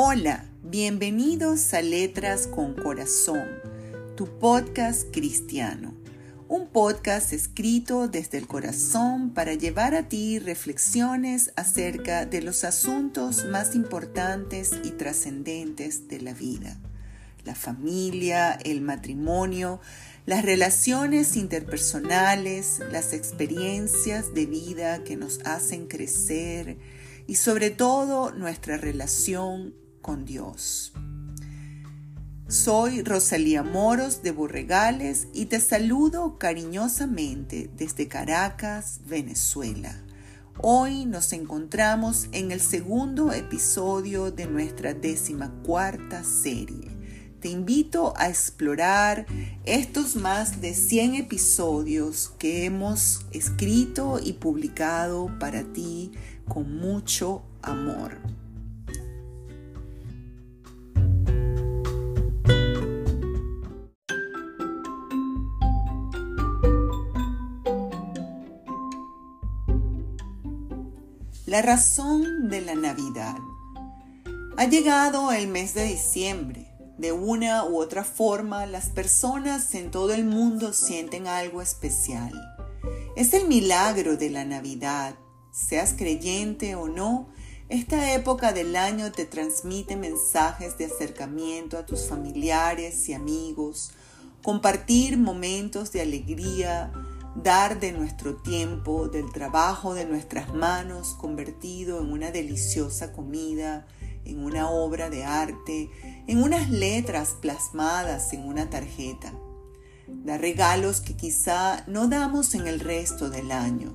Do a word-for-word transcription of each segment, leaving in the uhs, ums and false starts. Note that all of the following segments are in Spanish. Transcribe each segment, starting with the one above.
Hola, bienvenidos a Letras con Corazón, tu podcast cristiano. Un podcast escrito desde el corazón para llevar a ti reflexiones acerca de los asuntos más importantes y trascendentes de la vida. La familia, el matrimonio, las relaciones interpersonales, las experiencias de vida que nos hacen crecer y sobre todo nuestra relación con Dios. Soy Rosalía Moros de Borregales y te saludo cariñosamente desde Caracas, Venezuela. Hoy nos encontramos en el segundo episodio de nuestra decimacuarta serie. Te invito a explorar estos más de cien episodios que hemos escrito y publicado para ti con mucho amor. La razón de la Navidad. Ha llegado el mes de diciembre. De una u otra forma, las personas en todo el mundo sienten algo especial. Es el milagro de la Navidad. Seas creyente o no, esta época del año te transmite mensajes de acercamiento a tus familiares y amigos, compartir momentos de alegría, dar de nuestro tiempo, del trabajo de nuestras manos convertido en una deliciosa comida, en una obra de arte, en unas letras plasmadas en una tarjeta. Dar regalos que quizá no damos en el resto del año.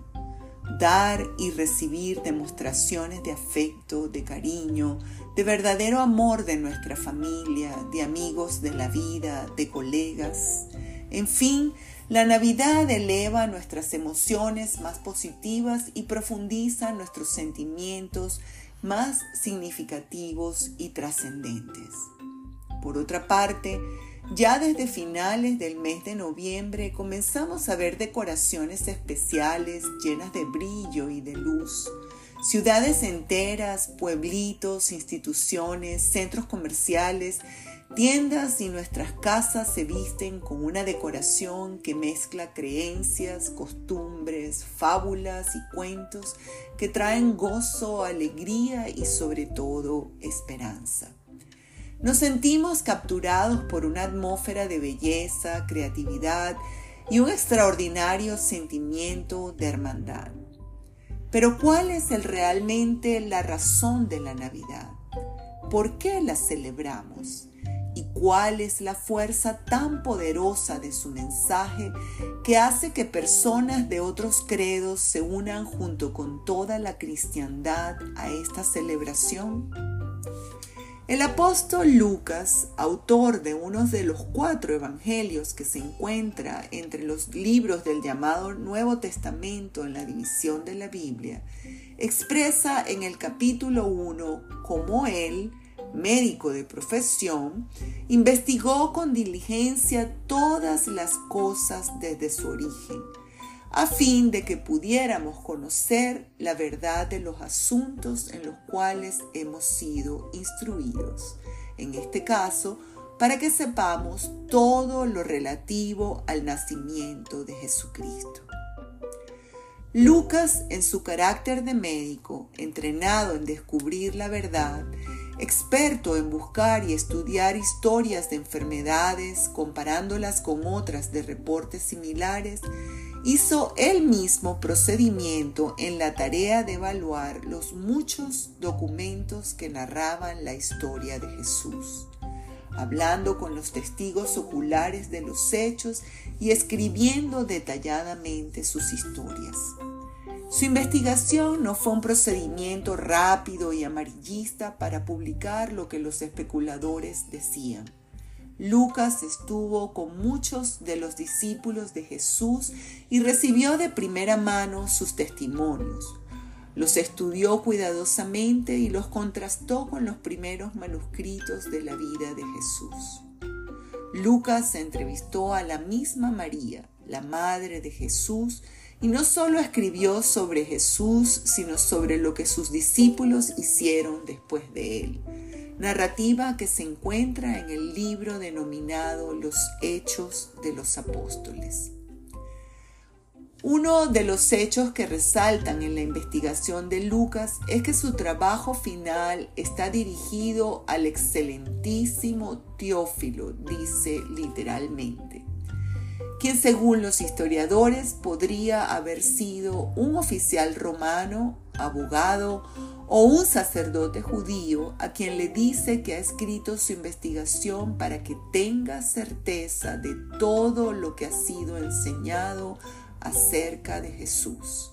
Dar y recibir demostraciones de afecto, de cariño, de verdadero amor de nuestra familia, de amigos de la vida, de colegas. En fin, la Navidad eleva nuestras emociones más positivas y profundiza nuestros sentimientos más significativos y trascendentes. Por otra parte, ya desde finales del mes de noviembre comenzamos a ver decoraciones especiales llenas de brillo y de luz. Ciudades enteras, pueblitos, instituciones, centros comerciales, tiendas y nuestras casas se visten con una decoración que mezcla creencias, costumbres, fábulas y cuentos que traen gozo, alegría y sobre todo esperanza. Nos sentimos capturados por una atmósfera de belleza, creatividad y un extraordinario sentimiento de hermandad. Pero ¿cuál es el, realmente la razón de la Navidad? ¿Por qué la celebramos? ¿Y cuál es la fuerza tan poderosa de su mensaje que hace que personas de otros credos se unan junto con toda la cristiandad a esta celebración? El apóstol Lucas, autor de uno de los cuatro evangelios que se encuentra entre los libros del llamado Nuevo Testamento en la división de la Biblia, expresa en el capítulo uno cómo él, médico de profesión, investigó con diligencia todas las cosas desde su origen, a fin de que pudiéramos conocer la verdad de los asuntos en los cuales hemos sido instruidos. En este caso, para que sepamos todo lo relativo al nacimiento de Jesucristo. Lucas, en su carácter de médico, entrenado en descubrir la verdad, experto en buscar y estudiar historias de enfermedades, comparándolas con otras de reportes similares, hizo él mismo procedimiento en la tarea de evaluar los muchos documentos que narraban la historia de Jesús, hablando con los testigos oculares de los hechos y escribiendo detalladamente sus historias. Su investigación no fue un procedimiento rápido y amarillista para publicar lo que los especuladores decían. Lucas estuvo con muchos de los discípulos de Jesús y recibió de primera mano sus testimonios. Los estudió cuidadosamente y los contrastó con los primeros manuscritos de la vida de Jesús. Lucas entrevistó a la misma María, la madre de Jesús, y no solo escribió sobre Jesús, sino sobre lo que sus discípulos hicieron después de él. narrativa que se encuentra en el libro denominado Los Hechos de los Apóstoles. Uno de los hechos que resaltan en la investigación de Lucas es que su trabajo final está dirigido al excelentísimo Teófilo, dice literalmente, quien según los historiadores podría haber sido un oficial romano, abogado o un sacerdote judío a quien le dice que ha escrito su investigación para que tenga certeza de todo lo que ha sido enseñado acerca de Jesús.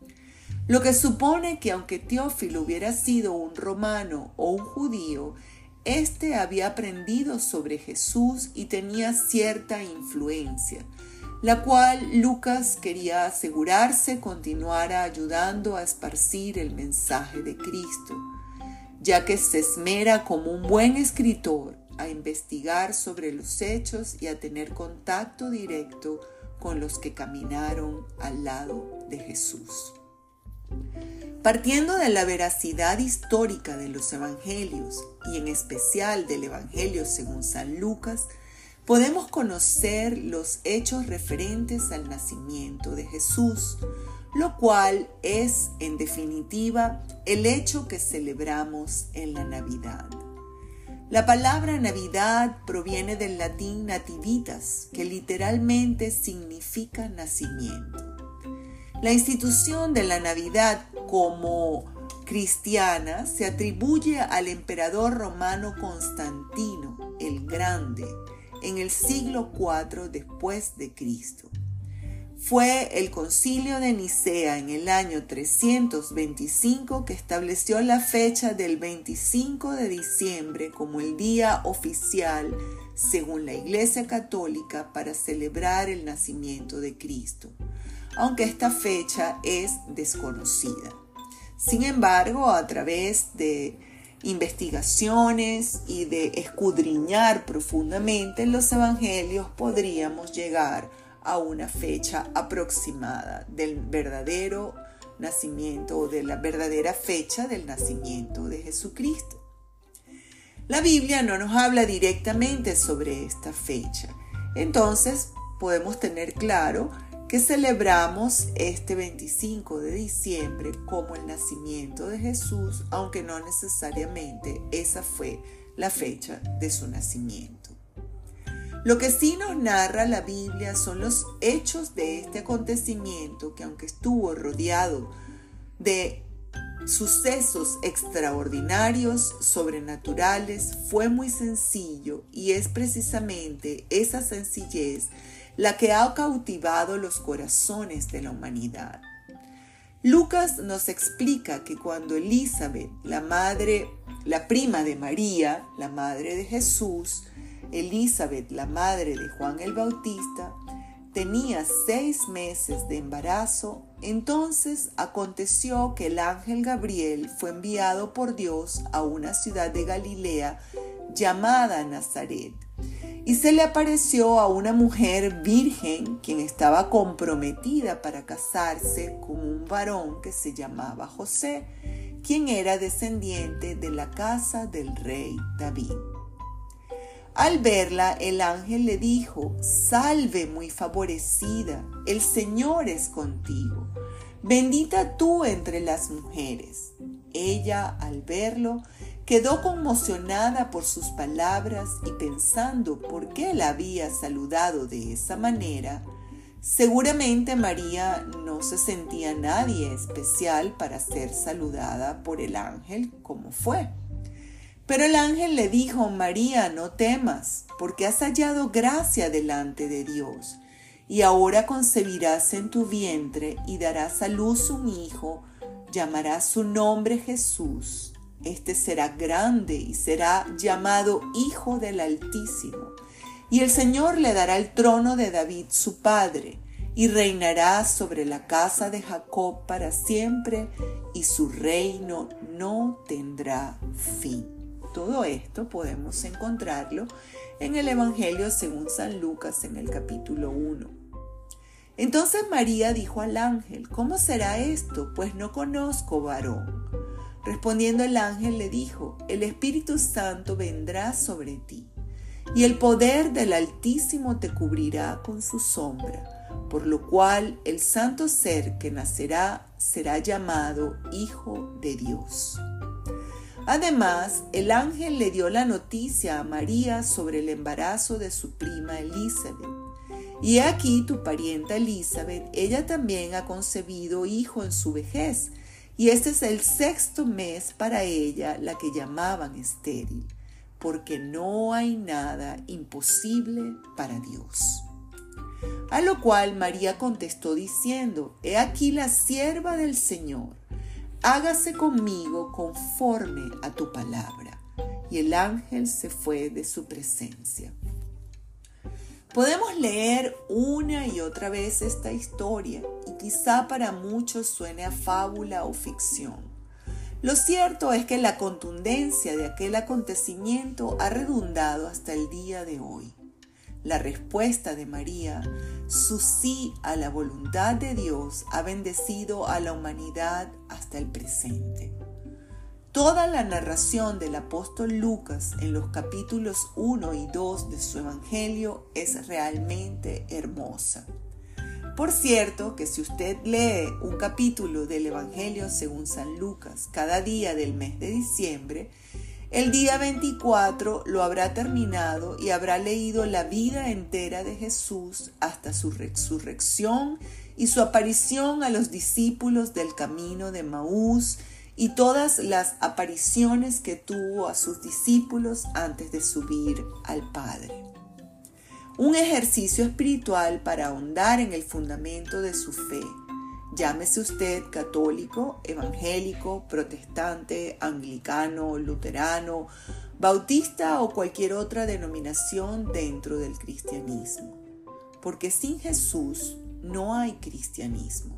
Lo que supone que aunque Teófilo hubiera sido un romano o un judío, éste había aprendido sobre Jesús y tenía cierta influencia, la cual Lucas quería asegurarse continuara ayudando a esparcir el mensaje de Cristo, ya que se esmera como un buen escritor a investigar sobre los hechos y a tener contacto directo con los que caminaron al lado de Jesús. Partiendo de la veracidad histórica de los evangelios y en especial del Evangelio según San Lucas, podemos conocer los hechos referentes al nacimiento de Jesús, lo cual es, en definitiva, el hecho que celebramos en la Navidad. La palabra Navidad proviene del latín nativitas, que literalmente significa nacimiento. La institución de la Navidad como cristiana se atribuye al emperador romano Constantino el Grande en el siglo cuarto después de Cristo. Fue el Concilio de Nicea en el año trescientos veinticinco que estableció la fecha del veinticinco de diciembre como el día oficial, según la Iglesia Católica, para celebrar el nacimiento de Cristo, aunque esta fecha es desconocida. Sin embargo, a través de investigaciones y de escudriñar profundamente los evangelios podríamos llegar a una fecha aproximada del verdadero nacimiento o de la verdadera fecha del nacimiento de Jesucristo. La Biblia no nos habla directamente sobre esta fecha, entonces podemos tener claro que celebramos este veinticinco de diciembre como el nacimiento de Jesús, aunque no necesariamente esa fue la fecha de su nacimiento. Lo que sí nos narra la Biblia son los hechos de este acontecimiento que, aunque estuvo rodeado de sucesos extraordinarios, sobrenaturales, fue muy sencillo, y es precisamente esa sencillez la que ha cautivado los corazones de la humanidad. Lucas nos explica que cuando Elizabeth, la madre, la prima de María, la madre de Jesús, Elizabeth, la madre de Juan el Bautista, tenía seis meses de embarazo, entonces aconteció que el ángel Gabriel fue enviado por Dios a una ciudad de Galilea llamada Nazaret, y se le apareció a una mujer virgen quien estaba comprometida para casarse con un varón que se llamaba José, quien era descendiente de la casa del rey David. Al verla, el ángel le dijo: «Salve muy favorecida, el Señor es contigo, bendita tú entre las mujeres». Ella, al verlo, quedó conmocionada por sus palabras y pensando por qué la había saludado de esa manera. Seguramente María no se sentía nadie especial para ser saludada por el ángel como fue. Pero el ángel le dijo: «María, no temas, porque has hallado gracia delante de Dios, y ahora concebirás en tu vientre y darás a luz un hijo, llamarás su nombre Jesús. Este será grande y será llamado Hijo del Altísimo, y el Señor le dará el trono de David su padre, y reinará sobre la casa de Jacob para siempre, y su reino no tendrá fin». Todo esto podemos encontrarlo en el Evangelio según San Lucas en el capítulo uno. Entonces María dijo al ángel: «¿Cómo será esto? Pues no conozco varón». Respondiendo el ángel le dijo: el Espíritu Santo vendrá sobre ti, y el poder del Altísimo te cubrirá con su sombra, por lo cual el santo ser que nacerá será llamado Hijo de Dios. Además, el ángel le dio la noticia a María sobre el embarazo de su prima Elizabeth. Y he aquí tu parienta Elizabeth, ella también ha concebido hijo en su vejez, y este es el sexto mes para ella, la que llamaban estéril, porque no hay nada imposible para Dios. A lo cual María contestó diciendo: he aquí la sierva del Señor, hágase conmigo conforme a tu palabra. Y el ángel se fue de su presencia. Podemos leer una y otra vez esta historia y quizá para muchos suene a fábula o ficción. Lo cierto es que la contundencia de aquel acontecimiento ha redundado hasta el día de hoy. La respuesta de María, su sí a la voluntad de Dios, ha bendecido a la humanidad hasta el presente. Toda la narración del apóstol Lucas en los capítulos uno y dos de su Evangelio es realmente hermosa. Por cierto, que si usted lee un capítulo del Evangelio según San Lucas cada día del mes de diciembre, el día veinticuatro lo habrá terminado y habrá leído la vida entera de Jesús hasta su resurrección y su aparición a los discípulos del camino de Maús y todas las apariciones que tuvo a sus discípulos antes de subir al Padre. Un ejercicio espiritual para ahondar en el fundamento de su fe. Llámese usted católico, evangélico, protestante, anglicano, luterano, bautista o cualquier otra denominación dentro del cristianismo. Porque sin Jesús no hay cristianismo.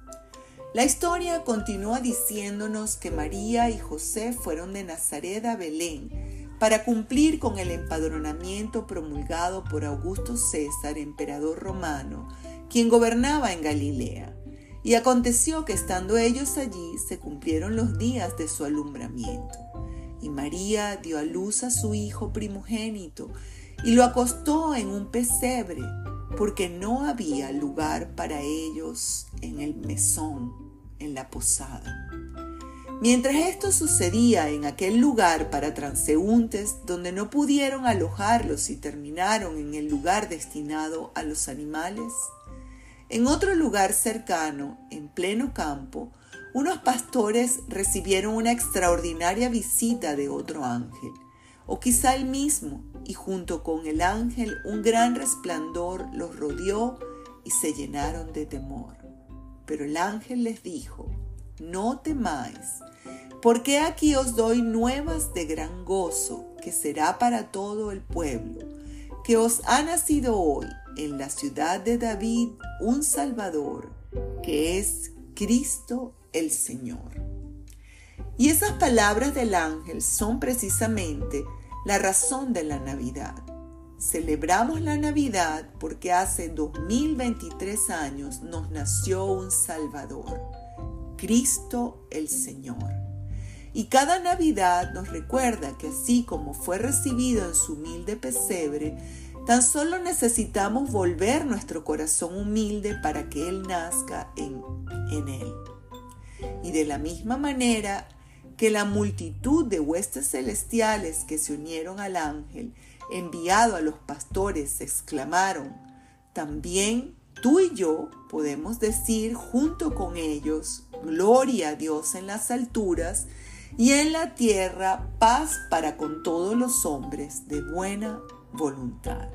La historia continúa diciéndonos que María y José fueron de Nazaret a Belén para cumplir con el empadronamiento promulgado por Augusto César, emperador romano, quien gobernaba en Galilea. Y aconteció que estando ellos allí se cumplieron los días de su alumbramiento. Y María dio a luz a su hijo primogénito y lo acostó en un pesebre, porque no había lugar para ellos en el mesón, en la posada. Mientras esto sucedía en aquel lugar para transeúntes, donde no pudieron alojarlos y terminaron en el lugar destinado a los animales, en otro lugar cercano, en pleno campo, unos pastores recibieron una extraordinaria visita de otro ángel, o quizá el mismo, y junto con el ángel un gran resplandor los rodeó y se llenaron de temor. Pero el ángel les dijo: no temáis, porque aquí os doy nuevas de gran gozo, que será para todo el pueblo, que os ha nacido hoy en la ciudad de David un Salvador, que es Cristo el Señor. Y esas palabras del ángel son precisamente la razón de la Navidad. Celebramos la Navidad porque hace dos mil veintitrés años nos nació un Salvador, Cristo el Señor. Y cada Navidad nos recuerda que así como fue recibido en su humilde pesebre, tan solo necesitamos volver nuestro corazón humilde para que Él nazca en, en él. Y de la misma manera que la multitud de huestes celestiales que se unieron al ángel enviado a los pastores exclamaron, también tú y yo podemos decir junto con ellos, gloria a Dios en las alturas y en la tierra paz para con todos los hombres de buena voluntad.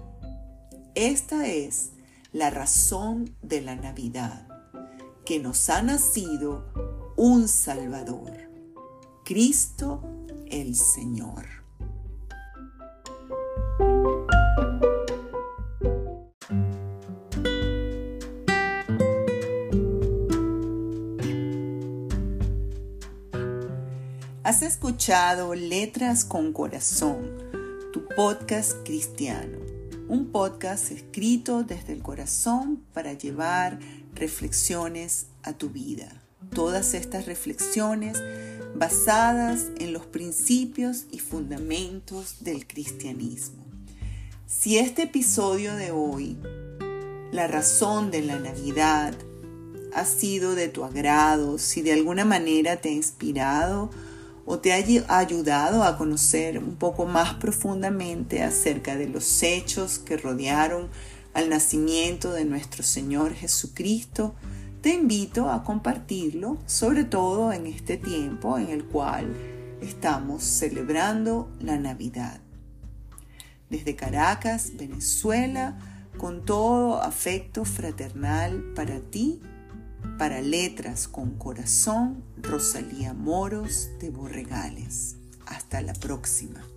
Esta es la razón de la Navidad, que nos ha nacido un Salvador, Cristo el Señor. Has escuchado Letras con Corazón, tu podcast cristiano. Un podcast escrito desde el corazón para llevar reflexiones a tu vida. Todas estas reflexiones basadas en los principios y fundamentos del cristianismo. Si este episodio de hoy, la razón de la Navidad, ha sido de tu agrado, si de alguna manera te ha inspirado o te ha ayudado a conocer un poco más profundamente acerca de los hechos que rodearon al nacimiento de nuestro Señor Jesucristo, te invito a compartirlo, sobre todo en este tiempo en el cual estamos celebrando la Navidad. Desde Caracas, Venezuela, con todo afecto fraternal para ti, para Letras con Corazón, Rosalía Moros de Borregales. Hasta la próxima.